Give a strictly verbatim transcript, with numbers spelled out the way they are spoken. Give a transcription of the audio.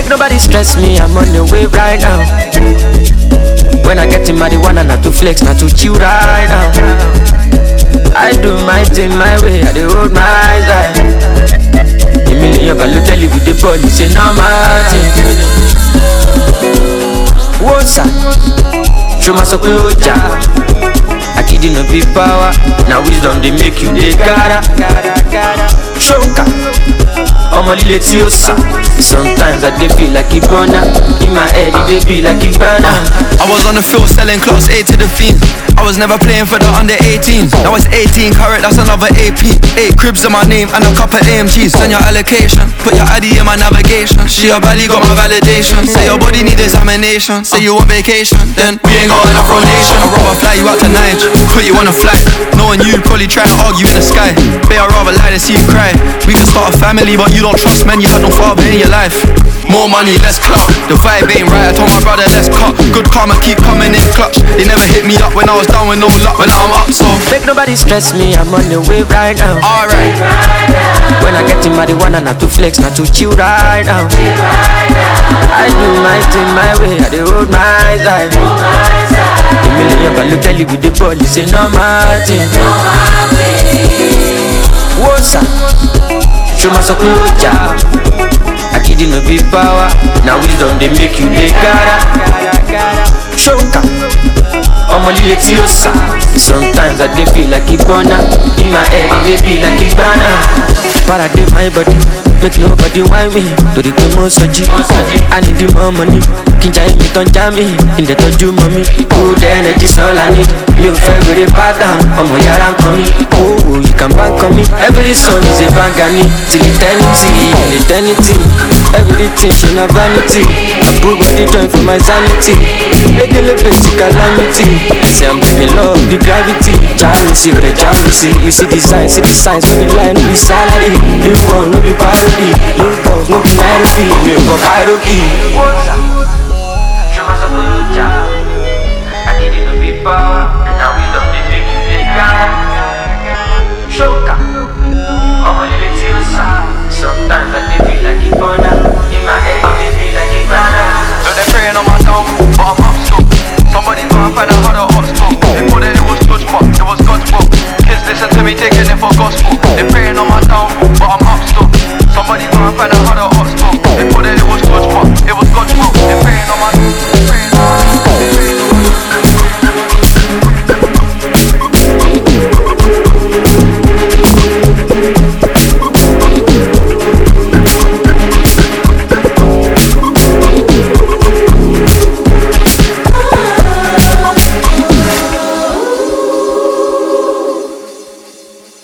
nobody stress me, I'm on the way right now. When I get in marijuana, not to flex, not to chill right now. I do my thing my way, I do hold my side. A million value tell you with the ball, you say no matter. What's up? Show my soul, I kid you no big power. Now wisdom they make you the cara. Shoka, I'm a little tiosa. Sometimes I dey feel like Ibona. In my head it dey feel like Ibana. I was on the field selling class A to the fiends. I was never playing for the under eighteen. Now it's eighteen carat, that's another A P. Eight cribs in my name and a couple A M Gs. Send your allocation, put your I D in my navigation. She a valley got my validation. Say your body need examination. Say you on vacation, then we ain't got enough rotation. I'd rather fly you out to Niger, put you on a flight. Knowing you probably try to argue in the sky. Babe, I'd rather lie than see you cry. We can start a family, but you don't trust men. You had no father in your life. More money, less clout. The vibe ain't right, I told my brother let's cut. Good karma keep coming in clutch. They never hit me up when I was down with no luck. When I'm up, so make nobody stress me, I'm on the way right now. Alright. When I get in marijuana, not to flex, not to chill right now. I do my thing my way, I do hold my side. A million value tell you with the ball, you say no matter. What's up? Show my soul, I kid you no big power. Now wisdom they make you the cara. Shoka, I'm a little tiosa. Sometimes I dey feel like Ibona. In my head it dey feel like Ibana. Paradigm my body, make nobody whine me. To the demo soji, I need the more money. Kinja me ton jami, in the toju mommy. Good energy all I need. You feel with a pattern, I'm a yaran coming. Oh, you can bank on me. Every song is a bangani. Till eternity, eternity. Everything she na vanity. I put body joint for my sanity. Regular basic calamity. Say I'm giving love, the gravity. Charity, the charity. You see the signs, see the signs on the line, no be salary. You want, no be parody. You boss, no be Nairobi. You go hierarchy. Show my soul, I need you to be power. Now we don't make you the guy.